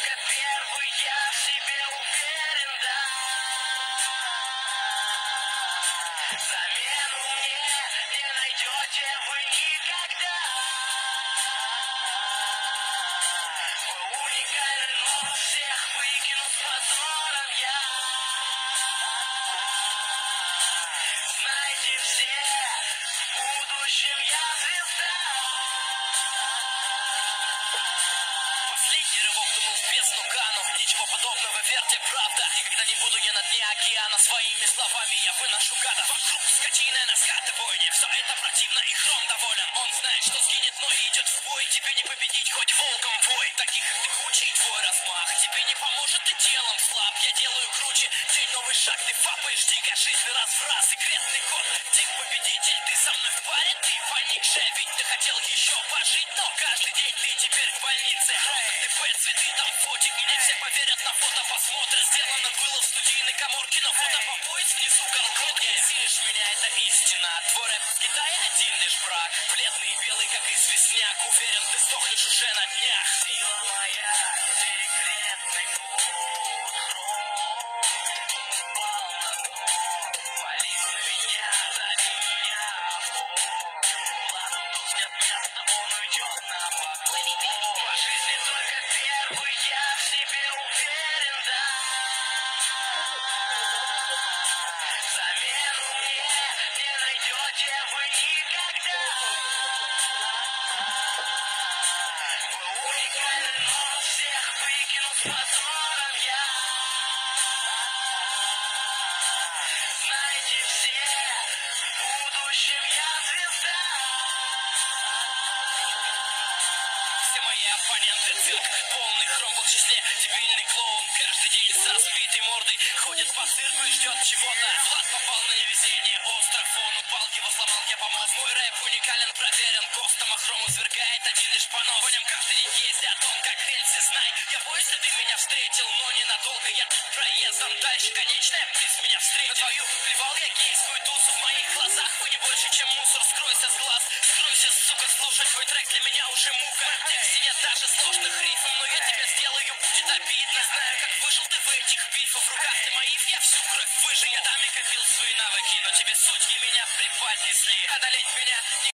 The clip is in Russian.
только первый, я в себе уверен, да. Замену мне не найдете вы никогда. Вы уникальны, но всех выкину с позором я. Знайте все, в будущем я звезда. Последний рывок, думал, в бездну кану. Ничего подобного, верьте, правда. Никогда не буду я на дне океана. Своими словами я выношу гада. Вокруг скотина на скатывании. Все это противно и хром доволен. Он знает, что сгинет, но идет в бой. Тебе не победить, хоть волком вой. Таких как ты кучей, твой размах. Тебе не поможет, ты телом слаб. Я делаю круче, день новый шаг. Ты фапаешь, дико жизнь раз в раз. Секретный код, дик победитель. Ты со мной в паре, ты поникшая. Ведь ты хотел еще пожить, но каждый день ты теперь в больнице. ТП, цветы, там фотик. Мне все поверят, на фото посмотрят. Сделано было в студийной каморке, но фото по пояс внизу колготки. Силишь меня, это истина. Твой рэп в Китае один лишь брак. Бледный и белый, как известняк. Уверен, ты сдохнешь уже на днях. Сила моя, секретный код. Упал на дно. Вали на меня, зови меня. Ладно, тут нет места, он уйдет на поклон. По жизни только первый, я в себе уверен, да. Замену мне не найдете вы никогда. Вы уникальны, но всех выкину с позором я. Знаете все, в будущем я звезда. Все мои оппоненты цирк, полный хром в числе, дебильный клоун. Каждый день с разбитой мордой ходит по цирку и ждет чего-то. Влад попал на невезение, остров он упал, его сломал, я помог. Мой рэп уникален, проверен, костом охрому свергает один лишь понос. Конем каждый день ездят, он как рельсы, знай. Я боюсь, что ты меня встретил, но ненадолго. Я тут проездом, дальше конечная, приз меня встретил. На твою плевал я гейскую тусу, в моих глазах вы не больше, чем мусор. Скройся с глаз, скройся, сука, слушать твой трек для меня уже мука. В тексте нет даже сложных рифм, но я тебя сделаю, будет обидно. Знаю, как выжил ты в этих бифах, в руках ты моих, я всю кровь выжил. Я годами копил свои навыки, но тебе судьи меня преподнесли. Одолеть меня не